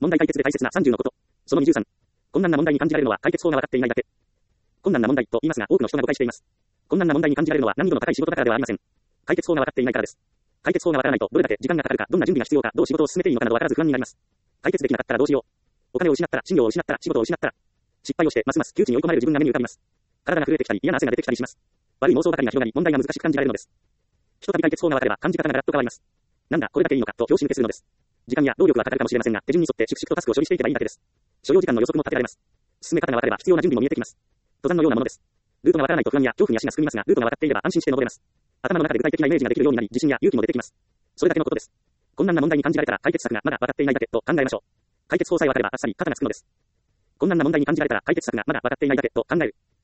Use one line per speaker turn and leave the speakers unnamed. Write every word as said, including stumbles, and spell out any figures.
問題解決で大切なさんじゅうのこと。そのにじゅうさん。困難な問題に感じられるのは解決法が分かっていないだけ。困難な問題と言いますが、多くの人が誤解しています。困難な問題に感じられるのは難易度の高い仕事だからではありません。解決法が分かっていないからです。解決法が分からないと、どれだけ時間がかかるか、どんな準備が必要か、どう仕事を進めていいのかなど分からず不安になります。解決できなかったらどうしよう。お金を失ったら、進路を失ったら、仕事を失ったら。失敗をして、ますます窮地に追い込まれる自分が目に浮かびます。体が震えてきたり、嫌な汗が出てきたりします。悪い妄想ばかりが広がり、問題が難しく感じられるのです。ひとたび解決法が分かれば、感じ方がガラッと変わります。なんだ、これだけいいのか、と拍子抜けするのです。時間や労力はかかるかもしれませんが、手順に沿って粛々とタスクを処理していけばいいだけです。所要時間の予測も立てられます。進め方が分かれば、必要な準備も見えてきます。登山のようなものです。ルートが分からないと不安や恐怖に足がすくみますが、ルートが分かっていれば安心して登れます。頭の中で具体的なイメージができるようになり、自信や勇気も出てきます。それだけのことです。困難な問題に感じられたら、解決策がまだ分かっていないだけと考えましょう。解決法さえ分かればあっさり肩がつくのです。困難な問題に感じられたら、解決策がまだ分かっていないだけと考える。